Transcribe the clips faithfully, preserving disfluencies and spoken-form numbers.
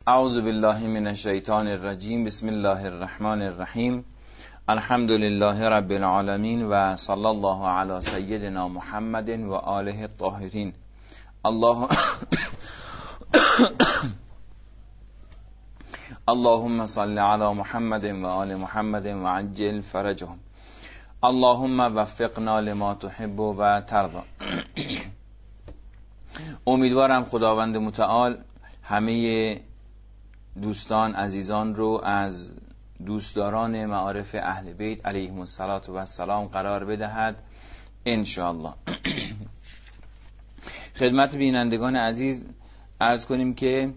اعوذ بالله من الشیطان الرجیم. بسم الله الرحمن الرحیم. الحمد لله رب العالمین و صلی الله علی سیدنا محمد و آله الطاهرین. الله اللهم صل علی محمد و آل محمد و عجل فرجهم. اللهم وفقنا لما تحب و ترضى. امیدوارم خداوند متعال همه دوستان عزیزان رو از دوستداران معارف اهل بیت علیهم السلام قرار بدهد انشاءالله. خدمت بینندگان عزیز عرض کنیم که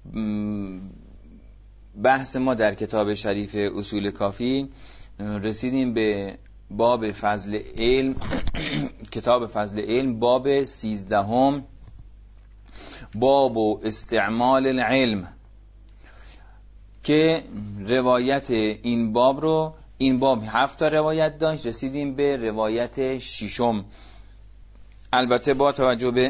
بحث ما در کتاب شریف اصول کافی رسیدیم به باب فضل علم. کتاب فضل علم باب سیزدهم، باب و استعمال العلم، که روایت این باب رو این باب هفت تا روایت داشت، رسیدیم به روایت ششم. البته با توجه به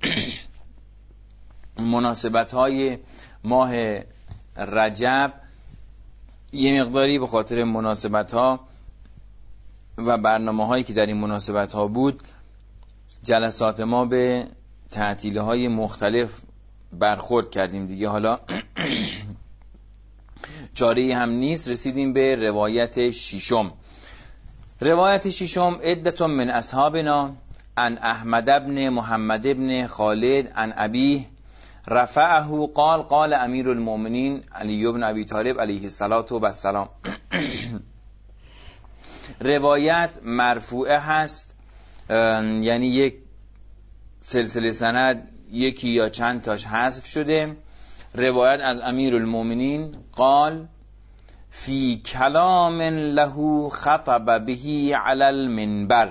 مناسبت های ماه رجب یه مقداری به خاطر مناسبت ها و برنامه هایی که در این مناسبت ها بود جلسات ما به تعطیله های مختلف برخورد کردیم دیگه. حالا چاره هم نیست، رسیدیم به روایت ششم. روایت ششم: عدة من اصحابنا عن احمد بن محمد بن خالد عن ابيه رفعه قال قال امیر المؤمنین علی بن ابی طالب علیه السلام. روایت مرفوعه هست، یعنی یک سلسله سند یکی یا چند تاش حذف شده. روایت از امیر المؤمنین قال فی کلام له خطب به علی المنبر.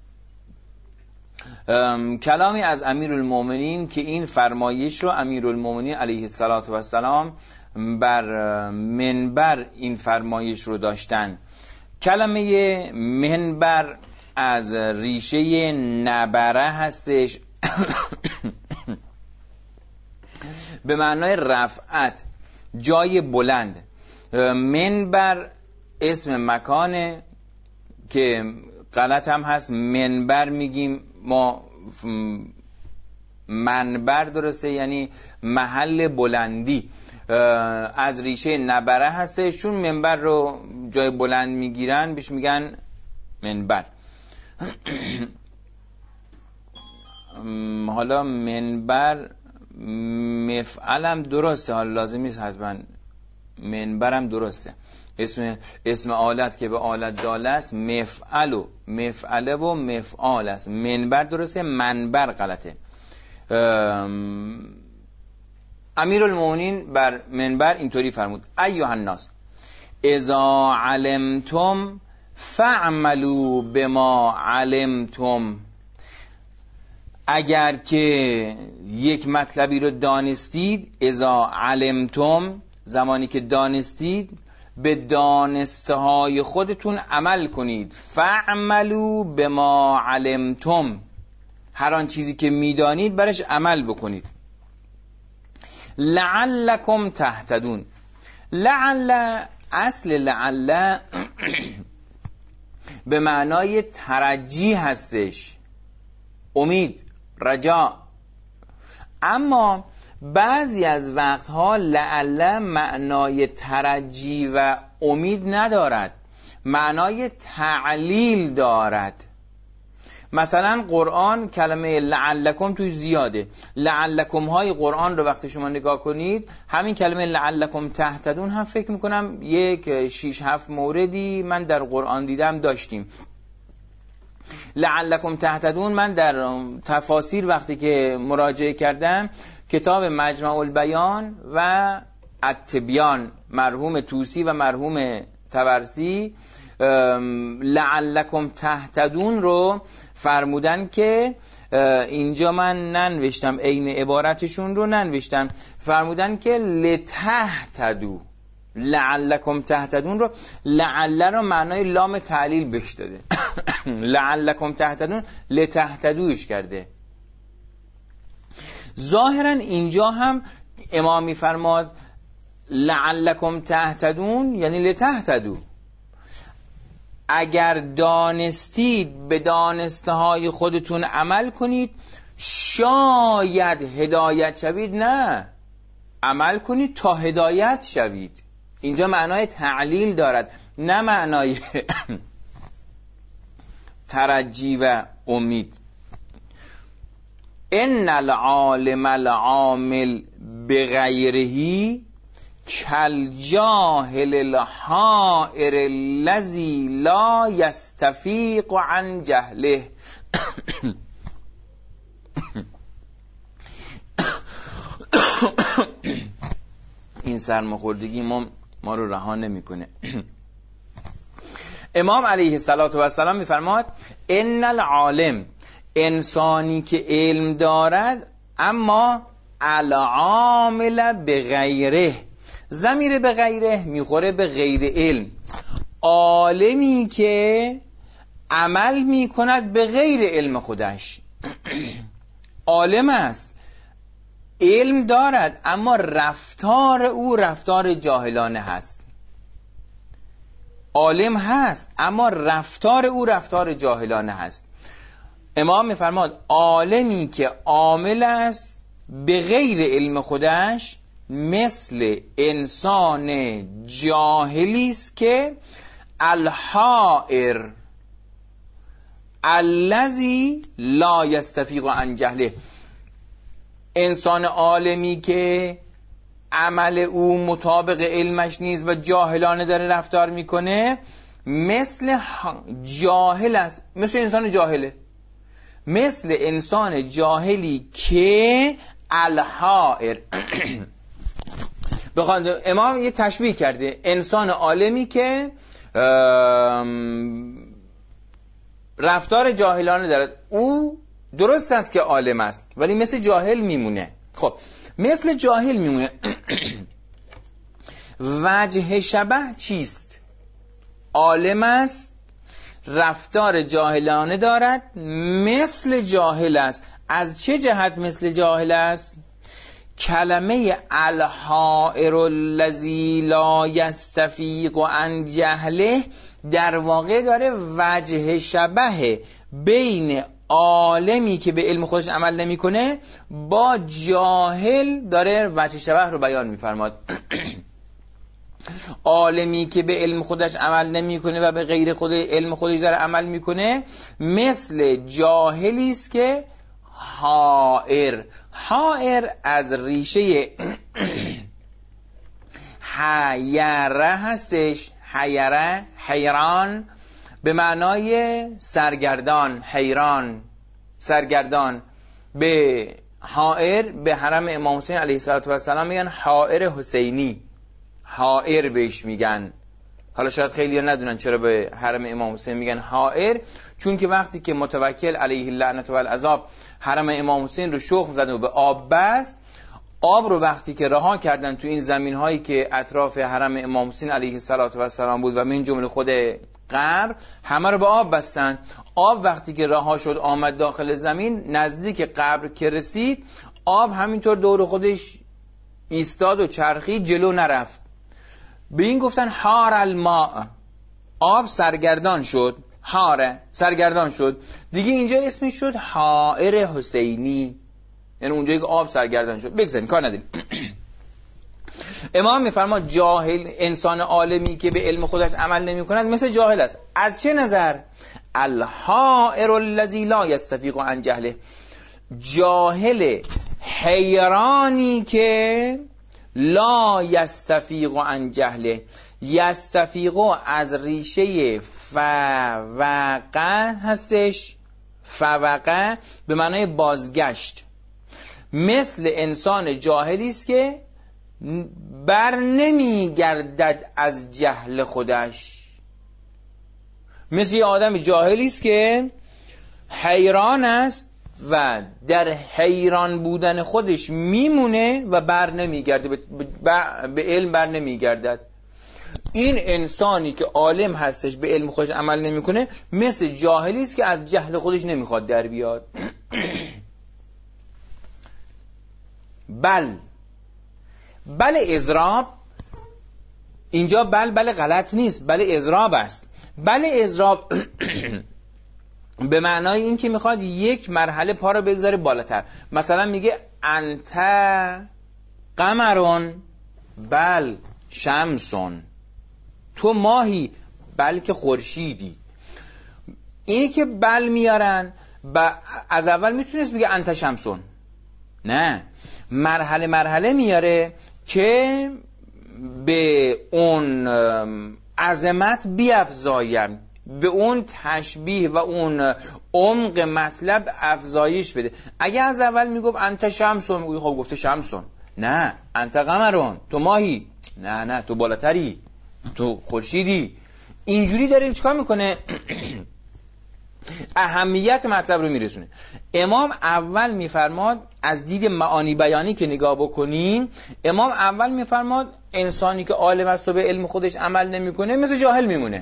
کلامی از امیر المؤمنین که این فرمایش رو امیر المؤمنین علیه السلام بر منبر این فرمایش رو داشتن. کلمه منبر از ریشه نبره هستش به معنای رفعت، جای بلند. منبر اسم مکانه که غلط هم هست، منبر میگیم ما، منبر درسته، یعنی محل بلندی. از ریشه نبره هستش، چون منبر رو جای بلند میگیرن بهش میگن منبر. حالا منبر مفعلم درسته، حالا لازم نیست حتما منبرم درسته. اسم اسم آلت که به آلت داله است مفعل و مفعله و مفعال است. منبر درسته، منبر غلطه. امیر المؤمنین بر منبر اینطوری فرمود: ایها الناس اذا علمتم فاعملوا بما علمتم. اگر که یک مطلبی رو دانستید، اذا علمتم، زمانی که دانستید، به دانسته های خودتون عمل کنید. فاعملوا بما علمتم، هر آن چیزی که میدانید برش عمل بکنید. لعلکم تهتدون. لعل، اصل لعل به معنای ترجی هستش، امید، رجا. اما بعضی از وقتها لعل معنای ترجی و امید ندارد، معنای تعلیل دارد. مثلا قرآن کلمه لعلکم توی زیاده. لعلکم های قرآن رو وقتی شما نگاه کنید، همین کلمه لعلکم تهتدون هم فکر میکنم یک شیش هفت موردی من در قرآن دیدم داشتیم. لعلکم تهتدون من در تفاسیر وقتی که مراجعه کردم، کتاب مجمع البیان و التبیان مرحوم طوسی و مرحوم طبرسی لعلکم تهتدون رو فرمودن که اینجا من ننوشتم، عین عبارتشون رو ننوشتم، فرمودن که لتهتدو. لعلکم تهتدون رو، لعل رو معنای لام تعلیل بهش داده. لعلکم تهتدون لتهتدوش کرده. ظاهرا اینجا هم امام میفرماد لعلکم تهتدون یعنی لتهتدو، اگر دانستید به دانسته های خودتون عمل کنید شاید هدایت شوید. نه، عمل کنید تا هدایت شوید. اینجا معنای تعلیل دارد، نه معنای ترجی و امید. ان العالم العامل بغیره کالجاهل الحائر الذی لا یستفیق عن جهله. این سرماخوردگی ما ما رو رها نمیکنه. امام علیه السلام میفرماد ان العالم، انسانی که علم دارد اما العامل به غیره، ضمیر به غیره میخوره به غیر علم، عالمی که عمل میکند به غیر علم خودش. عالم است، علم دارد، اما رفتار او رفتار جاهلانه هست. عالم هست اما رفتار او رفتار جاهلانه هست. امام میفرماد عالمی که عامل است به غیر علم خودش مثل انسان جاهلی است که الحائر الذی لا یستفیق عن جهله، انسان عالمی که عمل او مطابق علمش نیست و جاهلانه داره رفتار میکنه مثل جاهل است، مثل انسان جاهله، مثل انسان جاهلی که الحائر. بخواد امام یه تشبیه کرده، انسان عالمی که رفتار جاهلانه دارد، او درست است که عالم است ولی مثل جاهل میمونه. خب مثل جاهل میمونه. وجه شبه چیست؟ عالم است، رفتار جاهلانه دارد، مثل جاهل است. از چه جهت مثل جاهل است؟ کلمه الحائر الذی لا یستفیق عن جهله در واقع داره وجه شبه بین عالمی که به علم خودش عمل نمیکنه با جاهل داره وجه شبه رو بیان میفرماد. عالمی که به علم خودش عمل نمیکنه و به غیر خود علم خودش داره عمل میکنه مثل جاهلی است که حائر. حائر از ریشه حیره هستش. حیره، حیران، به معنای سرگردان، حیران، سرگردان. به حائر به حرم امام حسین علیه السلام میگن حائر حسینی، حائر بهش میگن. حالا شاید خیلی ها ندونن چرا به حرم امام حسین میگن حائر، چون که وقتی که متوکل علیه اللعنت و العذاب حرم امام حسین رو شخم زد و به آب بست، آب رو وقتی که رها کردن تو این زمین هایی که اطراف حرم امام حسین علیه السلام بود و من جمله خود قبر، همه رو به آب بستن. آب وقتی که رها شد آمد داخل زمین، نزدیک قبر که رسید آب همینطور دور خودش ایستاد و چرخید، جلو نرفت. به این گفتن حار الماء، آب سرگردان شد. حاره سرگردان شد دیگه، اینجا اسمش شد حائر حسینی، یعنی اونجایی که آب سرگردان شد. بگذاریم کار نداریم. امام میفرماد جاهل، انسان عالمی که به علم خودش عمل نمی کند مثل جاهل است. از چه نظر؟ الحائر الذی لا یستفیق عن جهله، جاهل حیرانی که لا یستفیق عن جهله. یستفیق از ریشه فوقه هستش، فوقه به معنای بازگشت. مثل انسان جاهلی است که بر نمی گردد از جهل خودش، مثل آدم جاهلی است که حیران است و در حیران بودن خودش میمونه و بر نمی گرده، به علم بر نمی گردد. این انسانی که عالم هستش به علم خودش عمل نمیکنه مثل جاهلی است که از جهل خودش نمیخواد در بیاد. بل بل اضراب اینجا بل بل غلط نیست، بل اضراب است. بل اضراب به معنای این که میخواد یک مرحله پا رو بگذاره بالاتر. مثلا میگه انت قمرون بل شمسون، تو ماهی بلکه خورشیدی. اینی که بل میارن ب... از اول میتونست بگه انت شمسون، نه، مرحله مرحله میاره که به اون عظمت بیفزایم، به اون تشبیه و اون عمق مطلب افزایش بده. اگه از اول میگفت انت شمسون، میگه خب گفته شمسون، نه انت قمرون، تو ماهی، نه نه تو بالاتری، تو خورشیدی. اینجوری داره چیکار میکنه؟ اهمیت مطلب رو میرسونه. امام اول میفرماد از دید معانی بیانی که نگاه بکنیم، امام اول میفرماد انسانی که عالم است و به علم خودش عمل نمیکنه مثل جاهل میمونه.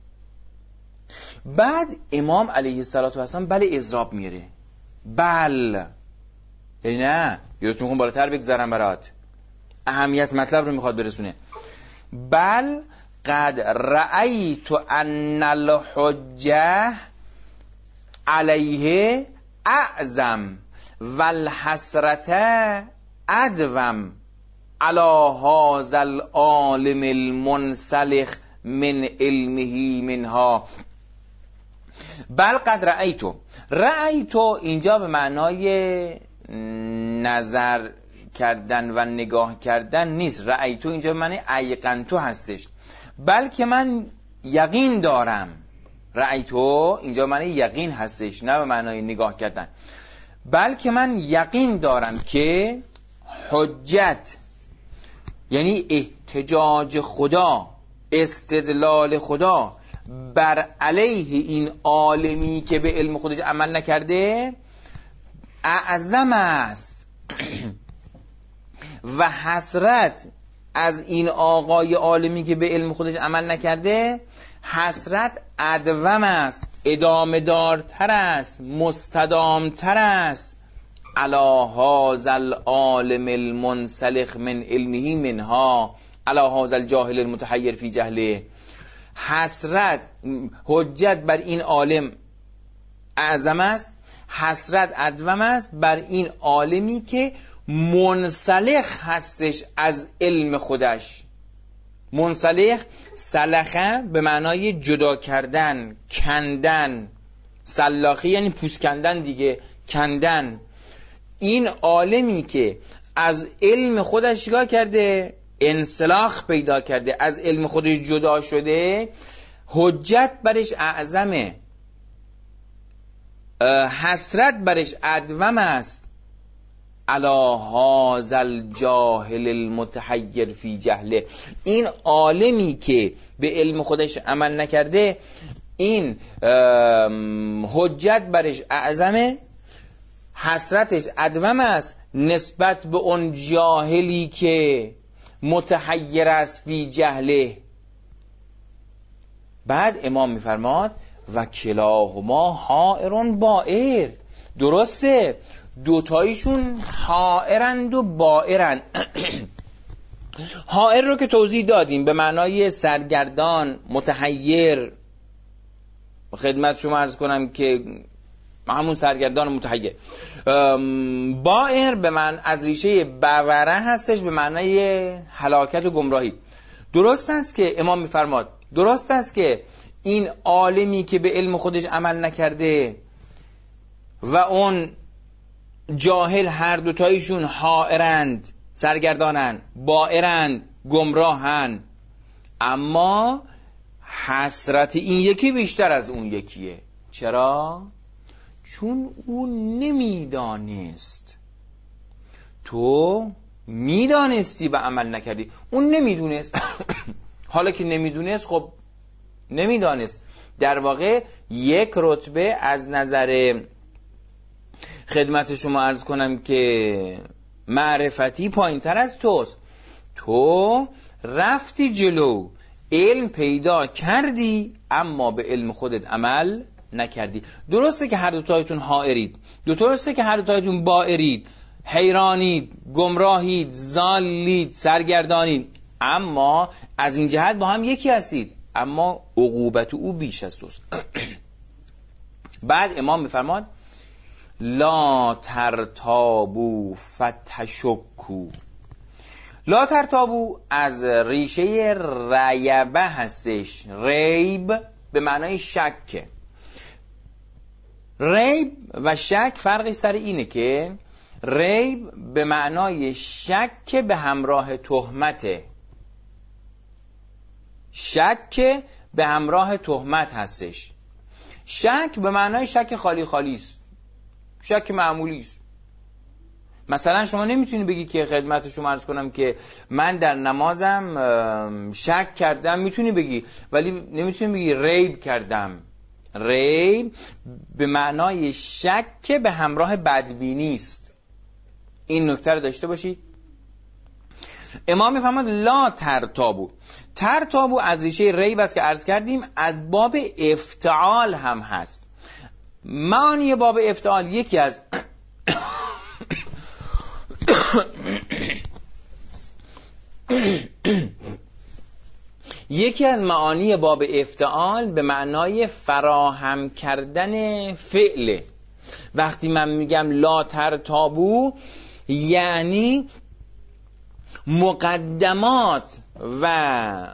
بعد امام علیه الصلاه و السلام بل اضراب میاره. بل یعنی نه، یادت میخوام بالاتر بگذارم برات، اهمیت مطلب رو میخواد برسونه. بل قد رأیت ان الحجه علیه اعظم والحسرت ادوم علی هذا العالم المنسلخ من علمه منها. بل قد رأیتو، رأیتو اینجا به معنای نظر کردن و نگاه کردن نیست. رأیتو اینجا به معنی ایقنتو هستش، بلکه من یقین دارم. رأیتو اینجا به معنی یقین هستش، نه به معنای نگاه کردن. بلکه من یقین دارم که حجت یعنی احتجاج خدا، استدلال خدا بر علیه این عالمی که به علم خودش عمل نکرده اعظم است و حسرت از این آقای عالمی که به علم خودش عمل نکرده، حسرت ادوم است، ادامه دارتر است، مستدامتر است. علی هذا العالم المنسلخ من علمه منها علی هذا الجاهل المتحیر فی جهله. حسرت، حجت بر این عالم اعظم است، حسرت ادوم است بر این عالمی که منسلخ هستش از علم خودش. منسلخ، سلخه به معنای جدا کردن، کندن، سلاخی یعنی پوست کندن دیگه، کندن. این عالمی که از علم خودش چیکار کرده؟ انسلاخ پیدا کرده، از علم خودش جدا شده، حجت برش اعظمه، حسرت برش ادوم است. علی هذا الجاهل المتحیر فی جهله. این عالمی که به علم خودش عمل نکرده، این حجت برش اعظمه، حسرتش ادوم است نسبت به اون جاهلی که متحیر است فی جهله. بعد امام میفرماد و کلاهما حائرون بائر. درسته دوتایشون حائرند و بائرند. حائر رو که توضیح دادیم به معنای سرگردان، متحیر. خدمت شما عرض کنم که همون سرگردان متحیر. بائر به معنی از ریشه بوره هستش، به معنای هلاکت و گمراهی. درست است که امام میفرماد، درست است که این عالمی که به علم خودش عمل نکرده و اون جاهل، هر دوتایشون حائرند، سرگردانند، بائرند، گمراهند، اما حسرت این یکی بیشتر از اون یکیه. چرا؟ چون اون نمیدانست، تو میدانستی و عمل نکردی. اون نمیدونست. حالا که نمیدونست، خب نمیدانست. در واقع یک رتبه از نظر خدمت شما عرض کنم که معرفتی پایین تر از توست. تو رفتی جلو، علم پیدا کردی، اما به علم خودت عمل نکردی. درسته که هر دوتایتون حائرید، درسته که هر دوتایتون بائرید، حیرانید، گمراهید، ضالید، سرگردانید، اما از این جهت با هم یکی هستید، اما عقوبت او بیش از توست. بعد امام میفرماد لا ترتابو فتشکو. لا ترتابو از ریشه ریبه هستش. ریب به معنای شک. ریب و شک فرقی سر اینه که ریب به معنای شک به همراه تهمته. شک به همراه تهمت هستش. شک به معنای شک خالی خالی است، شک معمولی است. مثلا شما نمیتونی بگی که خدمت شما عرض کنم که من در نمازم شک کردم، میتونی بگی، ولی نمیتونی بگی ریب کردم. ریب به معنای شک به همراه بدبینی است. این نکته رو داشته باشید. امام میفرماد لا ترتابو. ترتابو از ریشه ریب است که عرض کردیم، از باب افتعال هم هست. معنی باب افتعال یکی از یکی از معانی باب افتعال به معنای فراهم کردن فعل. وقتی من میگم لا ترتابو یعنی مقدمات و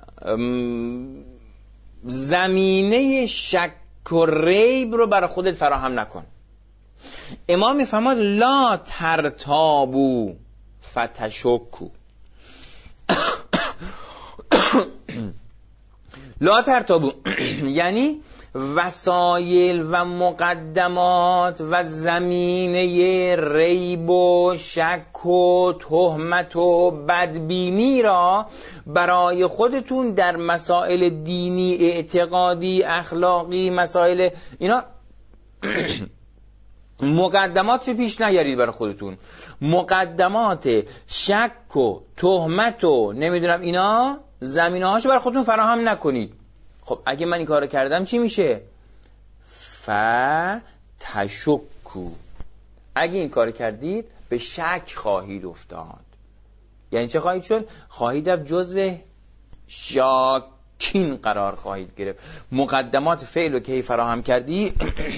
زمینه شک و ریب رو برای خودت فراهم نکن. امام میفرماد لا ترتابو فتشکو. لا ترتابو یعنی وسایل و مقدمات و زمینه ریب و شک و تهمت و بدبینی را برای خودتون در مسائل دینی، اعتقادی، اخلاقی، مسائل اینا مقدمات رو پیش نیارید برای خودتون. مقدمات شک و تهمت و نمیدونم اینا زمینه هاشو برای خودتون فراهم نکنید. خب اگه من این کارو کردم چی میشه؟ فتشکو. اگه این کارو کردید به شک خواهید افتاد. یعنی چه خواهید شد؟ خواهید رفت جزو شاکین قرار خواهید گرفت. مقدمات فعل رو که فراهم کردی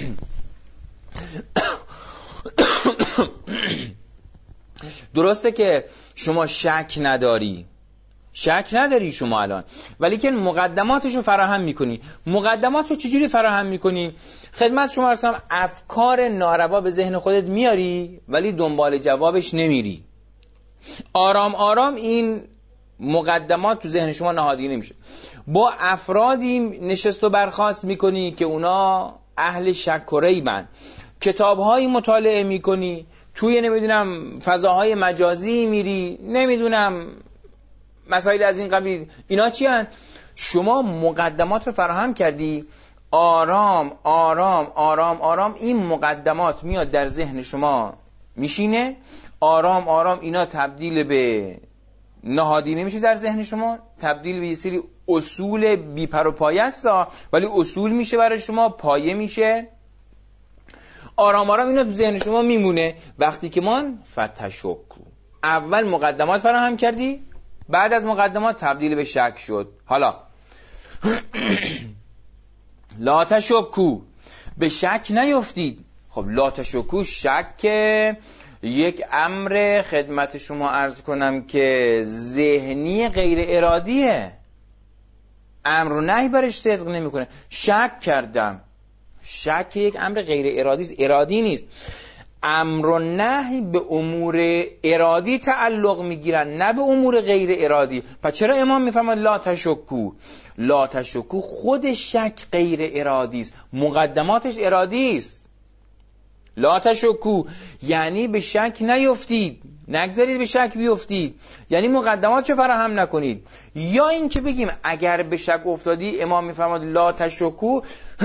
درسته که شما شک نداری، شک نداری شما الان، ولی که مقدماتشو فراهم میکنی. مقدماتشو چجوری فراهم میکنی؟ خدمت شما عرض کنم افکار ناروا به ذهن خودت میاری ولی دنبال جوابش نمیری. آرام آرام این مقدمات تو ذهن شما نهادینه میشه. با افرادی نشست و برخاست میکنی که اونا اهل شک و ریبن، کتاب‌های مطالعه میکنی، توی نمیدونم فضاهای مجازی میری، نمیدونم مسائل از این قبیل. اینا چی هن؟ شما مقدمات رو فراهم کردی، آرام آرام آرام آرام این مقدمات میاد در ذهن شما میشینه، آرام آرام اینا تبدیل به نهادینه میشه در ذهن شما، تبدیل به یه سری اصول بی پر و پایه است، ولی اصول میشه برای شما، پایه میشه. آرام آرام اینا تو ذهن شما میمونه. وقتی که من فتشکو، اول مقدمات فراهم کردی، بعد از مقدمات تبدیل به شک شد. حالا لا تشکو، به شک نیفتید. خب لا تشکو، شک یک امر خدمت شما عرض کنم که ذهنی غیر ارادیه، امر و نهی برش صدق نمیکنه. شک کردم، شک یک امر غیر ارادی است، ارادی نیست. امر و نهی به امور ارادی تعلق میگیرن، نه به امور غیر ارادی. پس چرا امام میفرماید لا تشکو؟ لا تشکو خود شک غیر ارادی است، مقدماتش ارادی است. لا تشکو یعنی به شک نیفتید، نگذارید به شک بیفتید، یعنی مقدماتشو فراهم نکنید. یا این که بگیم اگر به شک افتادی، امام میفرماید لا تشکو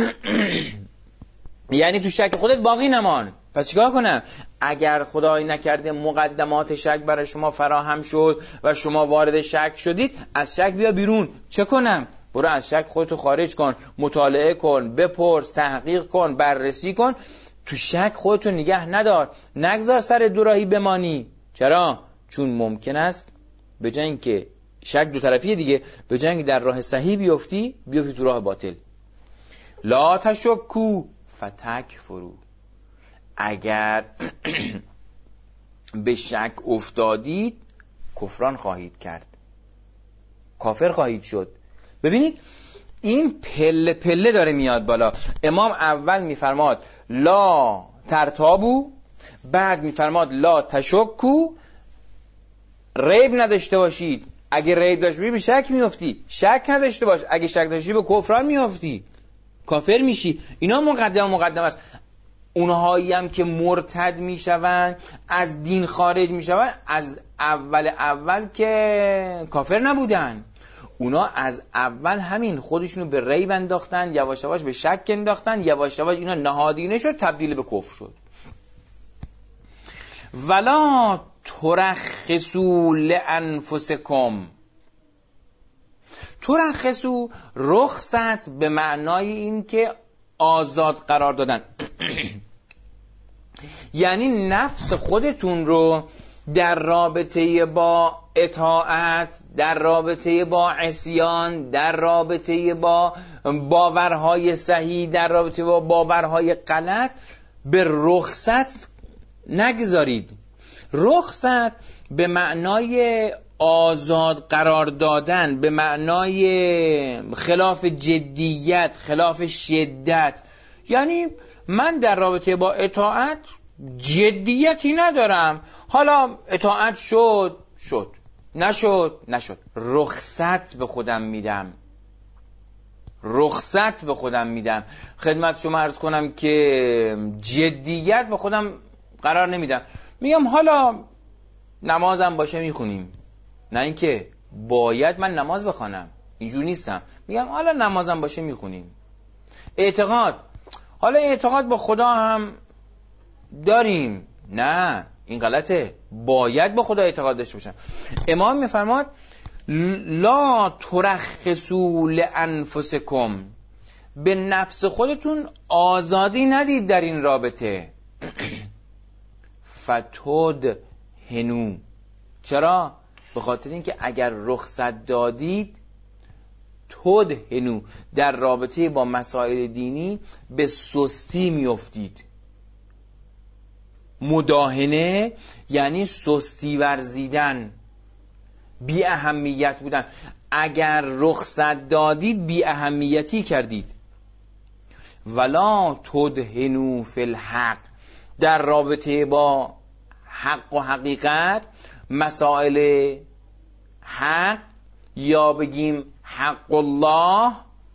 یعنی تو شک خودت باقی نمان. پس چیکار کنم؟ اگر خدای نکرده مقدمات شک برای شما فراهم شد و شما وارد شک شدید، از شک بیا بیرون. چه کنم؟ برو از شک خودتو خارج کن، مطالعه کن، بپرس، تحقیق کن، بررسی کن. تو شک خودتو نگه ندار، نگذار سر دوراهی بمانی. چرا؟ چون ممکن است به جای اینکه شک دو طرفیه دیگه، به جای اینکه در راه صحیح بیفتی بیفتی تو راه باطل. لا تشکو فتکفروا، اگر به شک افتادید کفران خواهید کرد، کافر خواهید شد. ببینید این پله پله داره میاد بالا. امام اول میفرماد لا ترتابو، بعد میفرماد لا تشکو، ریب نداشته باشید. اگه ریب داشت باشی به شک میافتی، شک نداشته باش، اگه شک داشتی به کفران میافتی، کافر میشی. اینا مقدم مقدم است. اونهایی هم که مرتد میشوند، از دین خارج میشوند، از اول اول که کافر نبودن، اونا از اول همین خودشونو به ریب انداختن، یواش یواش به شک انداختن، یواش یواش اینا نهادینه شد، تبدیل به کفر شد. ولا ترخصوا لانفسکم، ترخصوا رخصت به معنای این که آزاد قرار دادن یعنی نفس خودتون رو در رابطه با اطاعت، در رابطه با عصیان، در رابطه با باورهای صحیح، در رابطه با باورهای غلط به رخصت نگذارید. رخصت به معنای آزاد قرار دادن، به معنای خلاف جدیت، خلاف شدت. یعنی من در رابطه با اطاعت جدیتی ندارم، حالا اطاعت شد شد، نشد نشد، رخصت به خودم میدم، رخصت به خودم میدم. خدمت شما عرض کنم که جدیت به خودم قرار نمیدم. میگم حالا نمازم باشه میخونیم، نه اینکه باید من نماز بخوانم، اینجور نیستم. میگم حالا نمازم باشه میخونیم. اعتقاد، حالا اعتقاد با خدا هم داریم، نه این غلطه، باید با خدا اعتقاد داشته باشم. امام میفرماد لا ترخصوا لانفسکم، به نفس خودتون آزادی ندید در این رابطه. فتود هنو، چرا؟ به خاطر اینکه اگر رخصت دادید تود هنو، در رابطه با مسائل دینی به سستی میافتید. مداهنه یعنی سستی ورزیدن، بی اهمیت بودن. اگر رخصت دادید بی اهمیتی کردید. ولا تدهنوا فی الحق، در رابطه با حق و حقیقت، مسائل حق یا بگیم حق الله،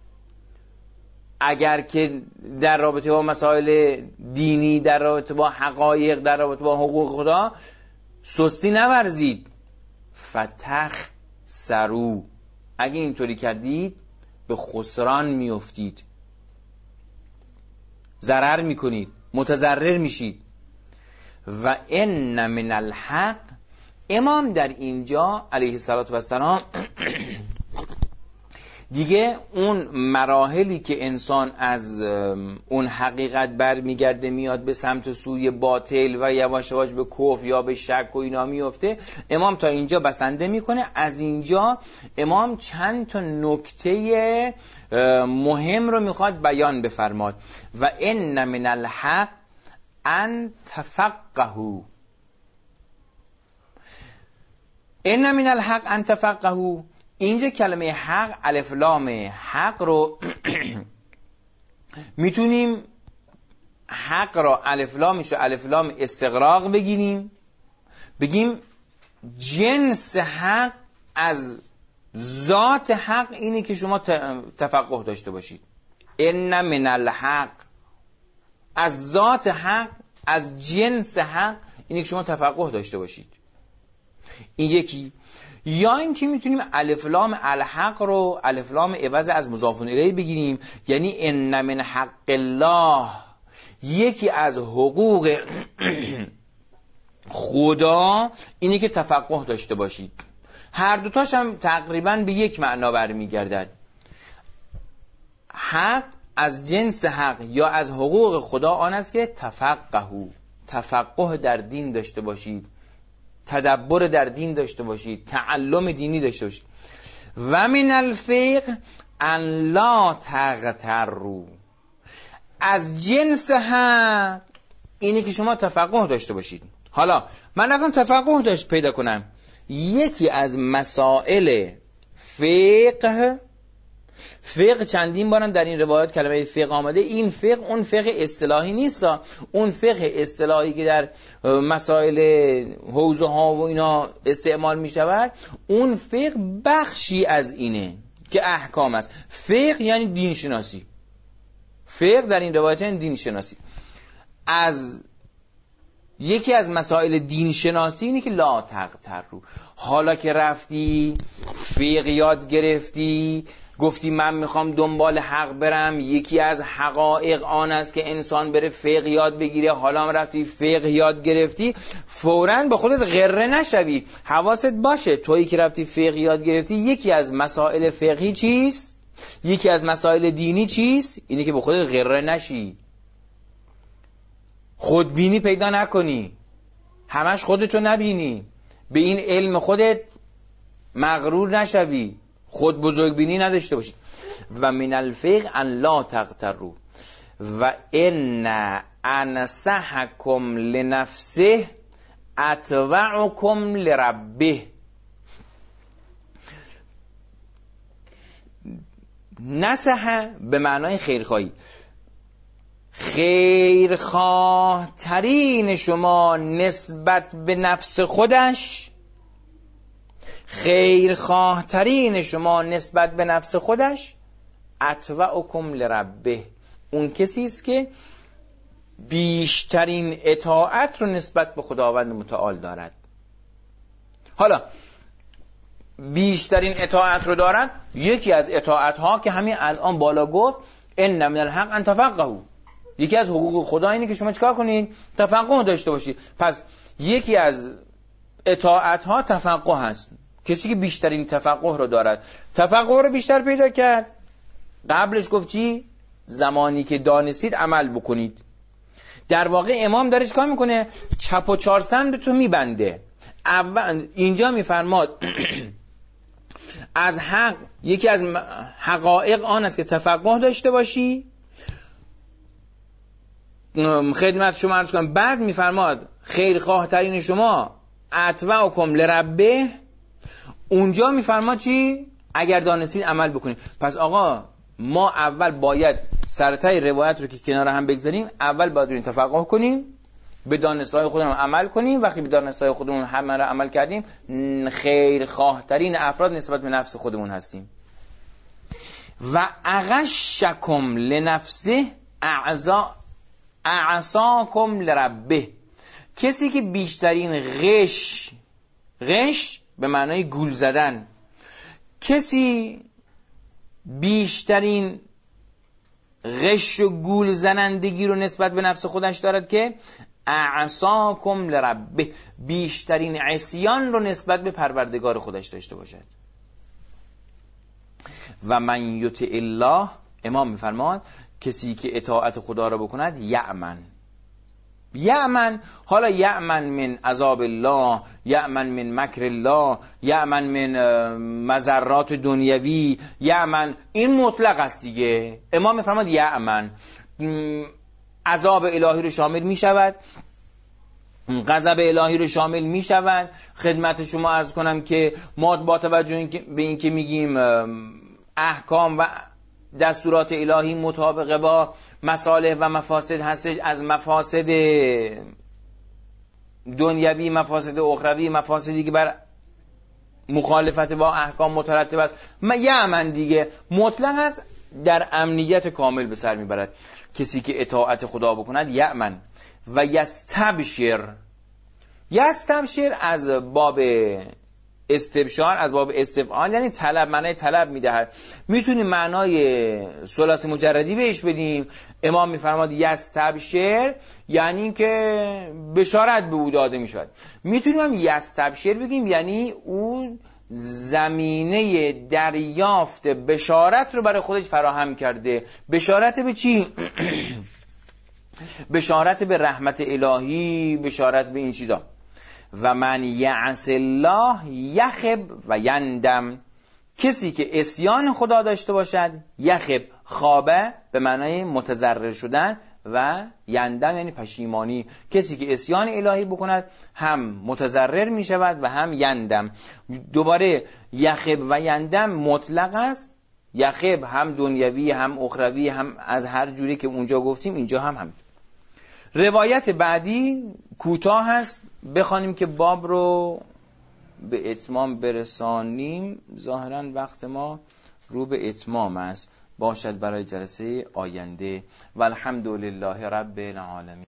اگر که در رابطه با مسائل دینی، در رابطه با حقایق، در رابطه با حقوق خدا سستی نورزید. فتخ سرو، اگه اینطوری کردید به خسران میافتید، ضرر میکنید، متضرر میشید. و ان من الحق، امام در اینجا علیه الصلاة والسلام دیگه اون مراحلی که انسان از اون حقیقت برمیگرده میاد به سمت سوی باطل و یواش یواش به کفر یا به شک و اینا میفته، امام تا اینجا بسنده میکنه. از اینجا امام چند تا نکته مهم رو میخواد بیان بفرماد. و ان من الحق ان تفقهوا، ان من الحق ان تفقهوا، اینجا کلمه حق، الف لام حق رو میتونیم حق را الف لامش رو الف لام استغراق بگیریم، بگیم جنس حق از ذات حق اینه که شما تفقه داشته باشید. ان من الحق، از ذات حق، از جنس حق اینه که شما تفقه داشته باشید. این یکی. یا اینکه میتونیم الف لام الحق رو الف لام عوض از مضاف الیه بگیریم، یعنی ان من حق الله، یکی از حقوق خدا اینه که تفقه داشته باشید. هر دوتاش هم تقریبا به یک معنا برمیگردد. حق از جنس حق یا از حقوق خدا آن است که تفقهو، تفقه در دین داشته باشید. تدبر در دین داشته باشید، تعلم دینی داشته باشید. و من الفقه ان لا تغتروا، از جنس حق اینی که شما تفقه داشته باشید. حالا من رفتم تفقه داشت پیدا کنم، یکی از مسائل فقه، فقه چندین بارم در این روایات کلمه فقه آمده، این فقه اون فقه اصطلاحی نیست، اون فقه اصطلاحی که در مسائل حوزه ها و اینا استعمال می شود، اون فقه بخشی از اینه که احکام است. فقه یعنی دین شناسی، فقه در این روایات یعنی دین شناسی. از یکی از مسائل دین شناسی اینه که لا تغتروا. حالا که رفتی فقه یاد گرفتی، گفتی من میخوام دنبال حق برم، یکی از حقایق آن است که انسان بره فقه یاد بگیره، حالا هم رفتی فقه یاد گرفتی، فوراً به خودت غره نشوی. حواست باشه تویی که رفتی فقه یاد گرفتی، یکی از مسائل فقهی چیست؟ یکی از مسائل دینی چیست؟ اینه که به خودت غره نشی، خودبینی پیدا نکنی، همش خودتو نبینی، به این علم خودت مغرور نشوی، خود بزرگبینی نداشته باشی. و من الفقه ان لا تغتروا و ان انصحکم لنفسه اتبعکم لربه. نصح به معنای خیرخواهی، خیرخواه ترین شما نسبت به نفس خودش، خیرخواه ترین شما نسبت به نفس خودش اتبعکم لربه، اون کسی است که بیشترین اطاعت رو نسبت به خداوند متعال دارد. حالا بیشترین اطاعت رو دارد، یکی از اطاعت ها که همین الان بالا گفت ان من الحق ان تفقهوا، یکی از حقوق خدا اینه که شما چیکار کنید؟ تفقه داشته باشید. پس یکی از اطاعت ها تفقه هست. کسی که بیشترین تفقه رو دارد، تفقه رو بیشتر پیدا کرد، قبلش گفت چی؟ زمانی که دانستید عمل بکنید. در واقع امام داره چیکار میکنه؟ چپ و چارسند تو میبنده. اول اینجا میفرماد از حق، یکی از حقایق آن است که تفقه داشته باشی. خدمت شما عرض کنم، بعد میفرماد خیرخواه ترین شما اتبعکم لربه، اونجا میفرماد چی؟ اگر دانستید عمل بکنید. پس آقا ما اول باید سرتای روایت رو که کنار هم بگذاریم، اول باید این تفقه کنیم، به دانستهای خودمون عمل کنیم. وقتی به دانستهای خودمون همه رو عمل کردیم، خیرخواه ترین افراد نسبت به نفس خودمون هستیم. و اغشکم لنفسه اعزا اعصاکم لربه، کسی که بیشترین غش، غش به معنای گول زدن، کسی بیشترین غش و گول زنندگی رو نسبت به نفس خودش دارد که اعصاکم لربه، بیشترین عصیان رو نسبت به پروردگار خودش داشته باشد. و من یطع الله، امام میفرماد کسی که اطاعت خدا را بکند یأمن، یأمن. حالا یأمن من عذاب الله، یأمن من مکر الله، یأمن من مضرات دنیوی، یأمن، این مطلق است دیگه. امام میفرماد یأمن، عذاب الهی رو شامل می شود، غضب الهی رو شامل می شود. خدمت شما عرض کنم که ما با توجه به این که میگیم احکام و دستورات الهی مطابق با مصالح و مفاسد هست، از مفاسد دنیوی، مفاسد اخروی، مفاسدی که بر مخالفت با احکام مترتب است، یأمن دیگه مطلق است، در امنیت کامل به سر میبرد. کسی که اطاعت خدا بکند یأمن. و یستبشر، یستبشر از باب استبشار، از باب استفعال، یعنی طلب، معنای طلب میدهد. میتونیم معنای ثلاثی مجردی بهش بدیم. امام میفرماد یستبشر یعنی که بشارت به او داده میشود. میتونیم هم یستبشر بگیم یعنی او زمینه دریافت بشارت رو برای خودش فراهم کرده. بشارت به چی؟ بشارت به رحمت الهی، بشارت به این چیزا. و من یعص الله یخب و یندم، کسی که عصیان خدا داشته باشد، یخب خوابه به معنای متضرر شدن و یندم یعنی پشیمانی، کسی که عصیان الهی بکند هم متضرر می شود و هم یندم. دوباره یخب و یندم مطلق است، یخب هم دنیوی هم اخروی هم از هر جوری که اونجا گفتیم اینجا هم هم. روایت بعدی کوتاه هست، بخوانیم که باب رو به اتمام برسانیم. ظاهرا وقت ما رو به اتمام است، باشد برای جلسه آینده. والحمدلله رب العالمین.